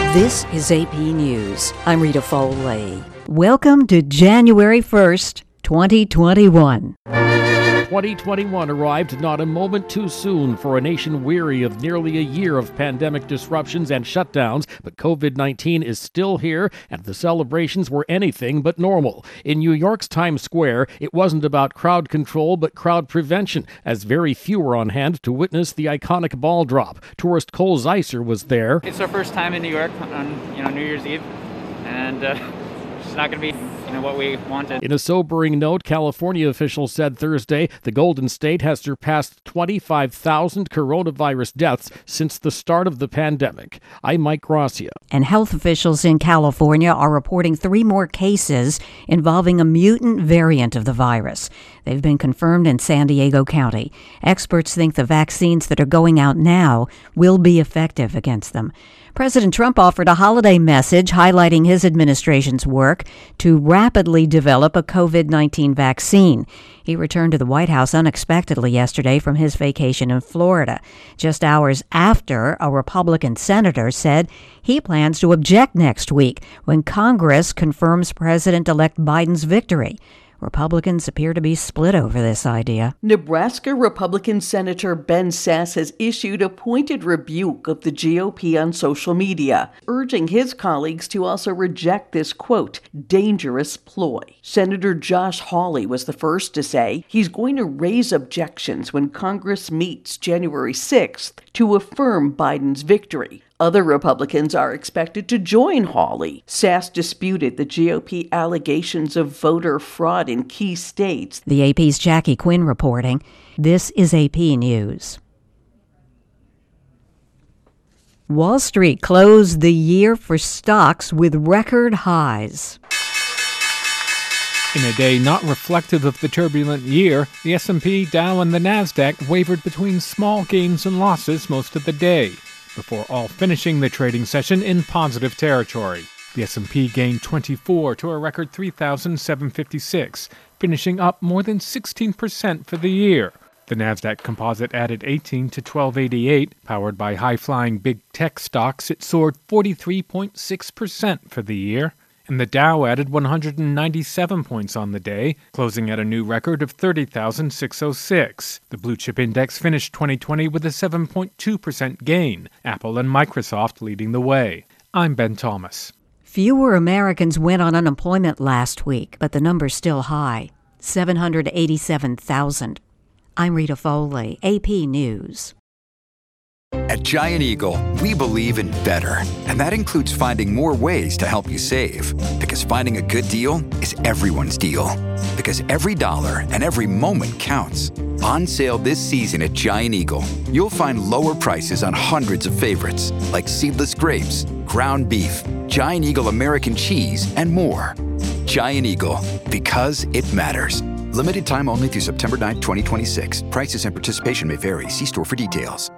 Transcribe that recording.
This is AP News. I'm Rita Foley. Welcome to January 1st, 2021. 2021 arrived not a moment too soon for a nation weary of nearly a year of pandemic disruptions and shutdowns, but COVID-19 is still here, and the celebrations were anything but normal. In New York's Times Square, it wasn't about crowd control, but crowd prevention, as very few were on hand to witness the iconic ball drop. Tourist Cole Zeiser was there. It's our first time in New York on New Year's Eve, and it's not going to be what we wanted. In a sobering note, California officials said Thursday the Golden State has surpassed 25,000 coronavirus deaths since the start of the pandemic. I'm Mike Gracia. And health officials in California are reporting 3 more cases involving a mutant variant of the virus. They've been confirmed in San Diego County. Experts think the vaccines that are going out now will be effective against them. President Trump offered a holiday message highlighting his administration's work to rapidly develop a COVID-19 vaccine. He returned to the White House unexpectedly yesterday from his vacation in Florida, just hours after a Republican senator said he plans to object next week when Congress confirms President-elect Biden's victory. Republicans appear to be split over this idea. Nebraska Republican Senator Ben Sasse has issued a pointed rebuke of the GOP on social media, urging his colleagues to also reject this, quote, dangerous ploy. Senator Josh Hawley was the first to say he's going to raise objections when Congress meets January 6th to affirm Biden's victory. Other Republicans are expected to join Hawley. Sasse disputed the GOP allegations of voter fraud in key states. The AP's Jackie Quinn reporting. This is AP News. Wall Street closed the year for stocks with record highs. In a day not reflective of the turbulent year, the S&P, Dow, and the Nasdaq wavered between small gains and losses most of the day, before all finishing the trading session in positive territory. The S&P gained 24 to a record 3,756, finishing up more than 16% for the year. The Nasdaq Composite added 18 to 1288. Powered by high-flying big tech stocks, it soared 43.6% for the year. And the Dow added 197 points on the day, closing at a new record of 30,606. The Blue Chip Index finished 2020 with a 7.2% gain, Apple and Microsoft leading the way. I'm Ben Thomas. Fewer Americans went on unemployment last week, but the number's still high, 787,000. I'm Rita Foley, AP News. At Giant Eagle, we believe in better, and that includes finding more ways to help you save. Because finding a good deal is everyone's deal. Because every dollar and every moment counts. On sale this season at Giant Eagle, you'll find lower prices on hundreds of favorites, like seedless grapes, ground beef, Giant Eagle American cheese, and more. Giant Eagle, because it matters. Limited time only through September 9, 2026. Prices and participation may vary. See store for details.